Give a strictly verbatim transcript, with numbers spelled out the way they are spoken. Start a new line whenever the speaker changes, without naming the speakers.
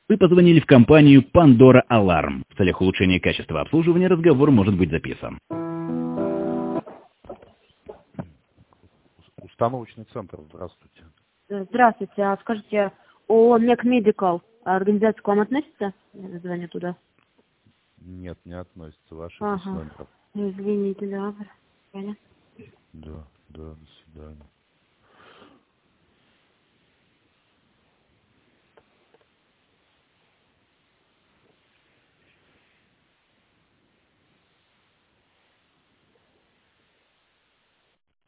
Вы позвонили в компанию Pandora Alarm. В целях улучшения качества обслуживания разговор может быть записан.
Установочный центр, здравствуйте.
Здравствуйте, а скажите, ООО Мек Медикал, организация к вам относится? Название туда?
Нет, не относится. Ваши
Ага.
без номеров.
Извините, да. Понятно.
Да, да, до свидания.